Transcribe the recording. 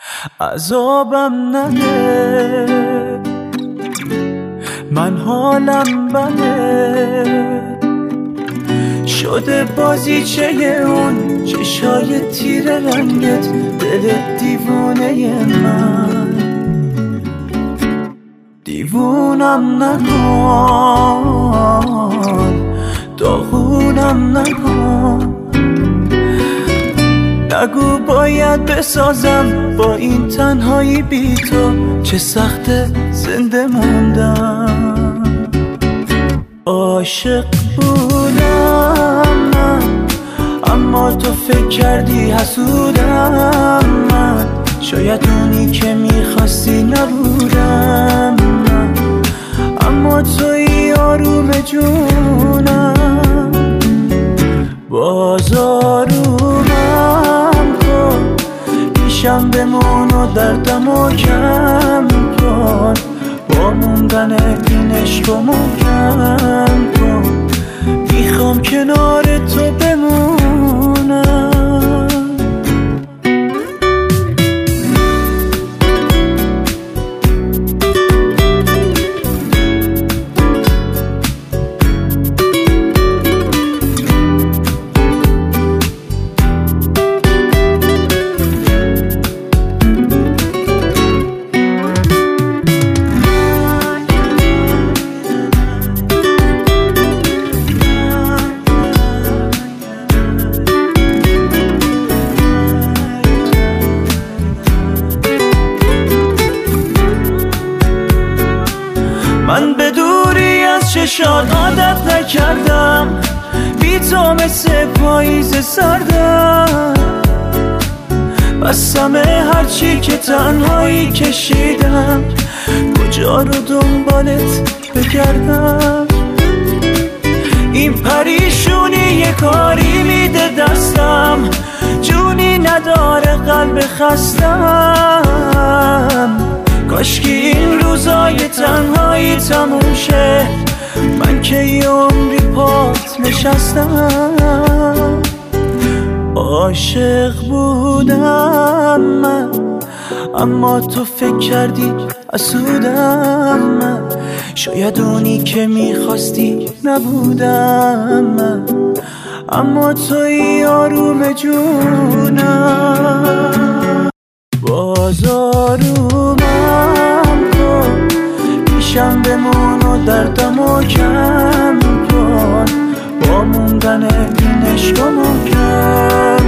عذابم نده، من حالم بده، شده بازیچه اون چشای تیر رنگت، دل دیوونه من. دیوونم نکن، داغونم نکن، نگو باید بسازم با این تنهایی بی تو، چه سخته زنده موندم. عاشق بودم من، اما تو فکر کردی حسودم من، شاید اونی که میخواستی نبودم من، اما توی آروم جونم. باز آرومم کن، پیشم بمون و دردمو کم کن، با موندن این عشق محکم کن، میخوام کنار تو بمونم. من به دوری از چشات عادت نکردم، بی تو مثل پاییز سردم، بستم هرچی که تنهایی کشیدم، کجا رو دنبالت بگردم. این پریشونی یه کاری میده دستم، جونی نداره قلب خستم، کاشکی این روزای تنهایی تموم شه، من که یه عمری پات نشستم. عاشق بودم من، اما تو فکر کردی حسودم من، شاید اونی که میخواستی نبودم من، اما توی آروم جونم. باز آرومم کن، پیشم بمون و دردمو کم کن، با موندن این عشق محکم